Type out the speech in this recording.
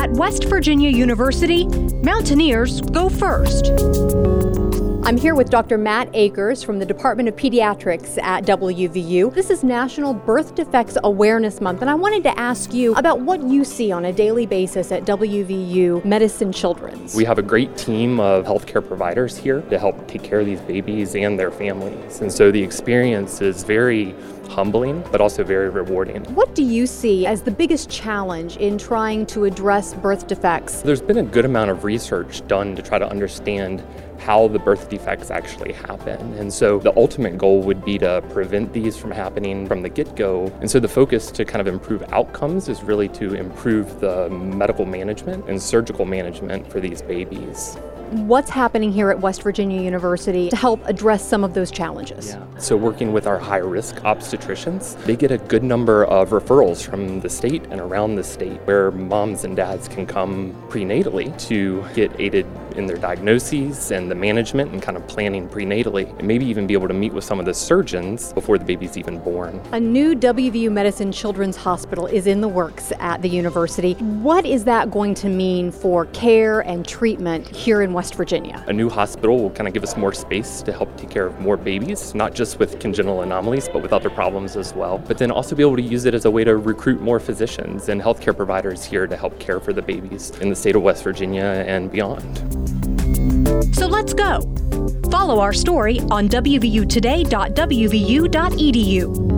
At West Virginia University, Mountaineers go first. I'm here with Dr. Matt Akers from the Department of Pediatrics at WVU. This is National Birth Defects Awareness Month, and I wanted to ask you about what you see on a daily basis at WVU Medicine Children's. We have a great team of healthcare providers here to help take care of these babies and their families. And so the experience is very humbling, but also very rewarding. What do you see as the biggest challenge in trying to address birth defects? There's been a good amount of research done to try to understand how the birth defects actually happen. And so the ultimate goal would be to prevent these from happening from the get-go. And so the focus to kind of improve outcomes is really to improve the medical management and surgical management for these babies. What's happening here at West Virginia University to help address some of those challenges? So working with our high-risk obstetricians, they get a good number of referrals from the state and around the state where moms and dads can come prenatally to get aided in their diagnoses and the management and kind of planning prenatally, and maybe even be able to meet with some of the surgeons before the baby's even born. A new WVU Medicine Children's Hospital is in the works at the university. What is that going to mean for care and treatment here in West Virginia? A new hospital will kind of give us more space to help take care of more babies, not just with congenital anomalies, but with other problems as well. But then also be able to use it as a way to recruit more physicians and healthcare providers here to help care for the babies in the state of West Virginia and beyond. So let's go. Follow our story on wvutoday.wvu.edu.